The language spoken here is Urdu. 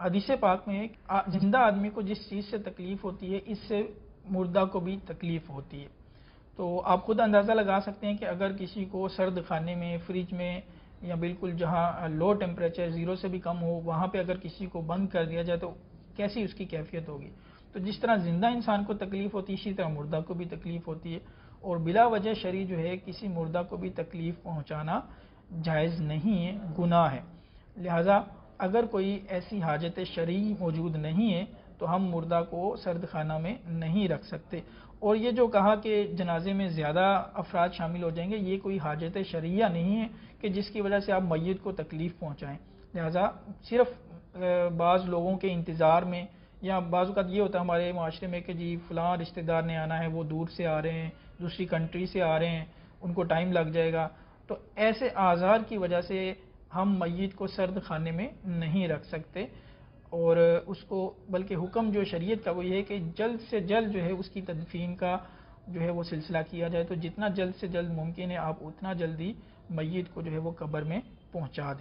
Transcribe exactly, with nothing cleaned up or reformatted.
حدیث پاک میں ایک زندہ آدمی کو جس چیز سے تکلیف ہوتی ہے اس سے مردہ کو بھی تکلیف ہوتی ہے. تو آپ خود اندازہ لگا سکتے ہیں کہ اگر کسی کو سرد خانے میں، فریج میں، یا بالکل جہاں لو ٹیمپریچر زیرو سے بھی کم ہو وہاں پہ اگر کسی کو بند کر دیا جائے تو کیسی اس کی کیفیت ہوگی. تو جس طرح زندہ انسان کو تکلیف ہوتی ہے اسی طرح مردہ کو بھی تکلیف ہوتی ہے، اور بلا وجہ شرعی جو ہے کسی مردہ کو بھی تکلیف پہنچانا جائز نہیں ہے، گناہ ہے. لہذا اگر کوئی ایسی حاجت شرعی موجود نہیں ہے تو ہم مردہ کو سرد خانہ میں نہیں رکھ سکتے. اور یہ جو کہا کہ جنازے میں زیادہ افراد شامل ہو جائیں گے، یہ کوئی حاجت شرعیہ نہیں ہے کہ جس کی وجہ سے آپ میت کو تکلیف پہنچائیں. لہذا صرف بعض لوگوں کے انتظار میں، یا بعض اوقات یہ ہوتا ہے ہمارے معاشرے میں کہ جی فلاں رشتہ دار نے آنا ہے، وہ دور سے آ رہے ہیں، دوسری کنٹری سے آ رہے ہیں، ان کو ٹائم لگ جائے گا، تو ایسے اعذار کی وجہ سے ہم میت کو سرد خانے میں نہیں رکھ سکتے. اور اس کو بلکہ حکم جو شریعت کا وہ یہ ہے کہ جلد سے جلد جو ہے اس کی تدفین کا جو ہے وہ سلسلہ کیا جائے. تو جتنا جلد سے جلد ممکن ہے آپ اتنا جلدی میت کو جو ہے وہ قبر میں پہنچا دیں.